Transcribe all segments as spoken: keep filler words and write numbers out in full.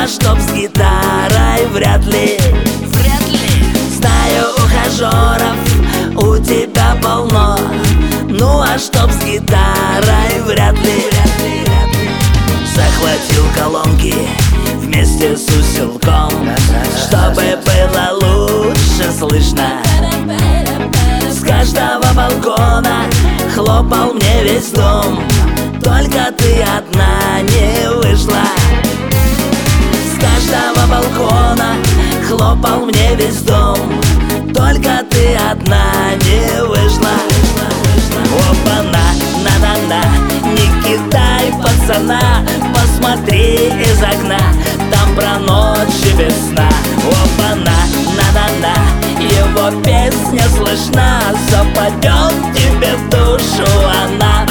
чтоб с гитарой вряд ли. Вряд ли. Знаю, ухажеров у тебя полно, ну а чтоб с гитарой вряд ли. Вряд ли, вряд ли. Захватил колонки вместе с усилком, чтобы было лучше слышно. С каждого балкона хлопал мне весь дом, только ты одна не вышла. С каждого балкона хлопал мне весь дом, только ты одна не вышла. Опа-на, на-на-на, не кидай пацана, посмотри из окна, там про ночь и весна. Опа-на, на-на-на, его песня слышна, западет тебе в душу она.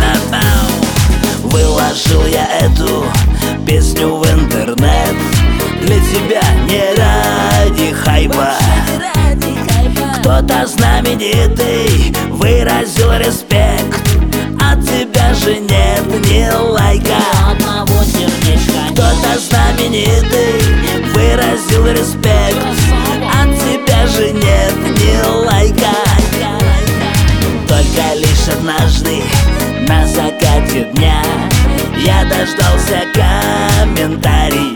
Выложил я эту песню в интернет для тебя, не ради хайпа. Кто-то знаменитый выразил респект, от тебя же нет ни лайка. Кто-то знаменитый выразил респект, от тебя же нет ни лайка. Только лишь однажды на закате дня я дождался комментарий.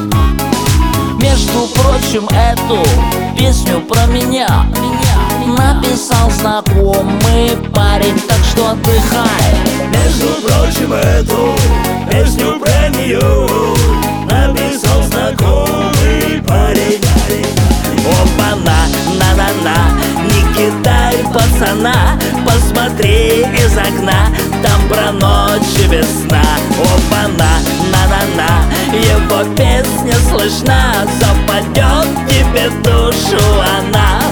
Между прочим, эту песню про меня написал знакомый парень, так что отдыхай. Между прочим, эту песню про нее написал знакомый парень. Опа-на, на-на-на, не кидай пацана, посмотри из окна, там про ночь и весна. Опа-на, на-на-на, его песня слышна, западет тебе в душу она.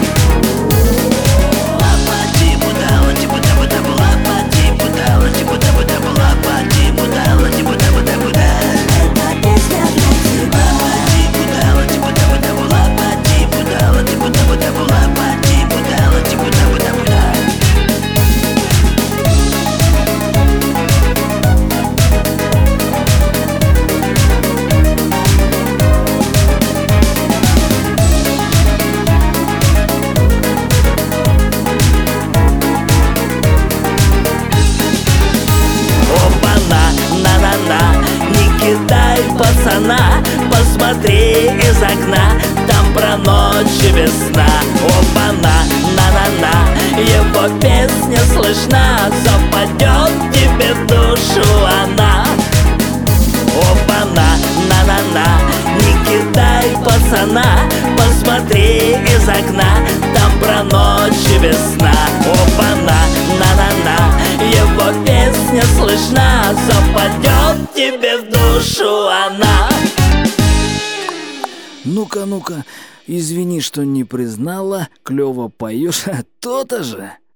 Пацана, посмотри из окна, там про ночь и весна. Опа-на, на-на-на, его песня слышна, западет тебе в душу она. Опа-на, на-на-на, не кидай пацана, посмотри из окна, там про ночь и весна. Опа-на, на-на-на, его песня слышна, западет тебе в душу она. Ну-ка, ну-ка, извини, что не признала, клёво поешь, то-то же.